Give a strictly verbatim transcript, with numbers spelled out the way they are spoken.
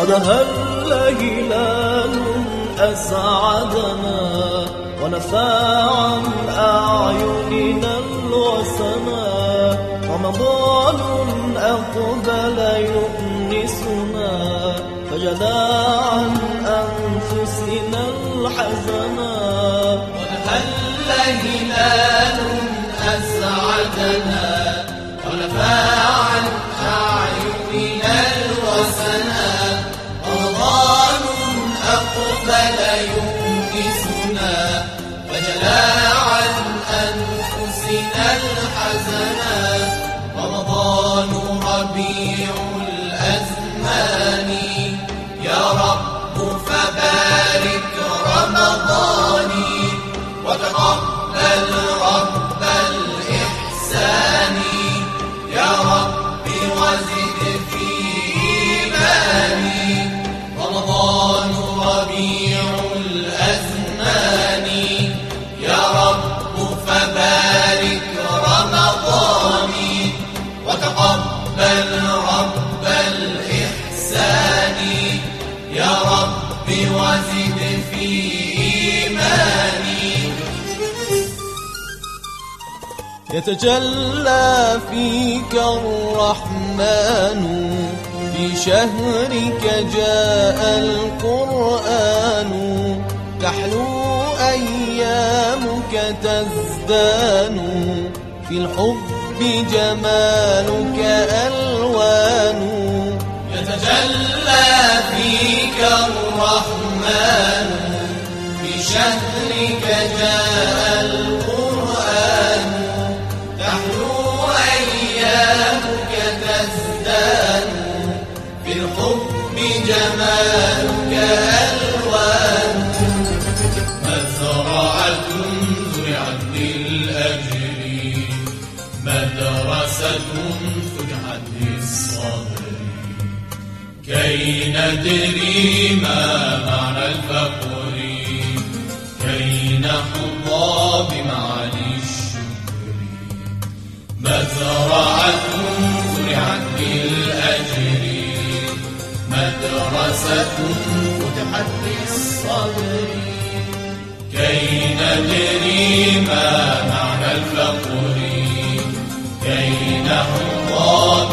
قد هل هلال أسعدنا ونفى عن أعيننا الوسنا، رمضان أقبل يؤنسنا فجلى عن أنفسنا الحزنا. قد هل هلال أسعدنا ونفى عن أعيننا الوسنا، رمضان أقبل يؤنسنا فجلى عن أنفسنا الحزنا. رمضان ربيع الأزمان يا رب فبارك رمضاني، وتقبل رب الإحسان يا رب وزد في إيماني. رمضان ربيع الأزمان يا رب فبارك رمضاني، وتقبل رب الإحسان يا رب وزد في إيماني. يتجلى فيك الرحمن في شهرك جاء القرآن، تحلو أيامك تزدان في الحب جمالك ألوان. يتجلى فيك الرحمن في شهرك جاء القرآن، تحلو أيامك تزدان في الحب جمالك ألوان. مزرعة زرعت للأجر، مدرسة فتحت للصبر، كي ندري ما معنى الفقر، كي نحظى بمعاني الشكر. مزرعة زرعت للأجر، مدرسة فتحت للصبر، كي ندري ما معنى الفقر، كي نحظى